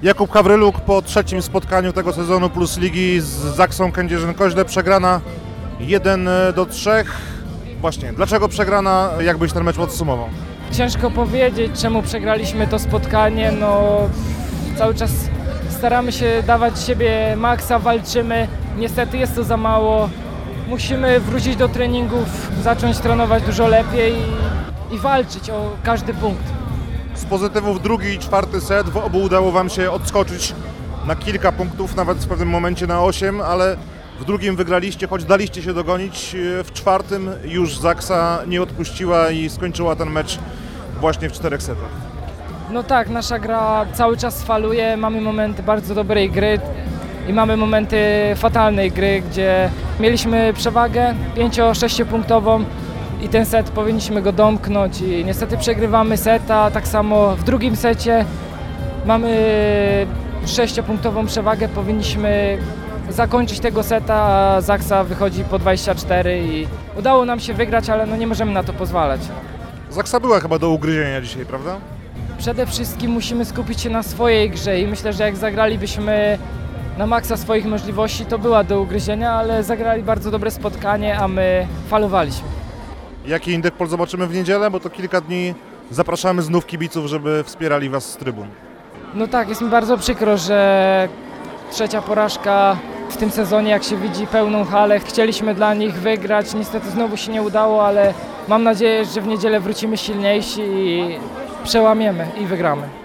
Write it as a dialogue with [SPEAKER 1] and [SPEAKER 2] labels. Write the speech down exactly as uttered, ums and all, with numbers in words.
[SPEAKER 1] Jakub Hawryluk po trzecim spotkaniu tego sezonu Plus Ligi z Zaksą Kędzierzyn-Koźle, przegrana jeden do trzech. Właśnie, dlaczego przegrana? Jak byś ten mecz podsumował?
[SPEAKER 2] Ciężko powiedzieć, czemu przegraliśmy to spotkanie. No, cały czas staramy się dawać z siebie maksa, walczymy. Niestety jest to za mało. Musimy wrócić do treningów, zacząć trenować dużo lepiej i, i walczyć o każdy punkt.
[SPEAKER 1] Z pozytywów drugi i czwarty set, w obu udało wam się odskoczyć na kilka punktów, nawet w pewnym momencie na osiem, ale w drugim wygraliście, choć daliście się dogonić. W czwartym już Zaksa nie odpuściła i skończyła ten mecz właśnie w czterech setach.
[SPEAKER 2] No tak, nasza gra cały czas faluje, mamy momenty bardzo dobrej gry i mamy momenty fatalnej gry, gdzie mieliśmy przewagę pięcio-sześciopunktową i ten set powinniśmy go domknąć i niestety przegrywamy seta. Tak samo w drugim secie mamy sześciopunktową przewagę, powinniśmy zakończyć tego seta, a Zaksa wychodzi po dwadzieścia cztery i udało nam się wygrać, ale no nie możemy na to pozwalać.
[SPEAKER 1] Zaksa była chyba do ugryzienia dzisiaj, prawda?
[SPEAKER 2] Przede wszystkim musimy skupić się na swojej grze i myślę, że jak zagralibyśmy na maksa swoich możliwości, to była do ugryzienia, ale zagrali bardzo dobre spotkanie, a my falowaliśmy.
[SPEAKER 1] Jaki Indykpol zobaczymy w niedzielę, bo to kilka dni zapraszamy znów kibiców, żeby wspierali was z trybun.
[SPEAKER 2] No tak, jest mi bardzo przykro, że trzecia porażka w tym sezonie, jak się widzi pełną halę. Chcieliśmy dla nich wygrać, niestety znowu się nie udało, ale mam nadzieję, że w niedzielę wrócimy silniejsi i przełamiemy i wygramy.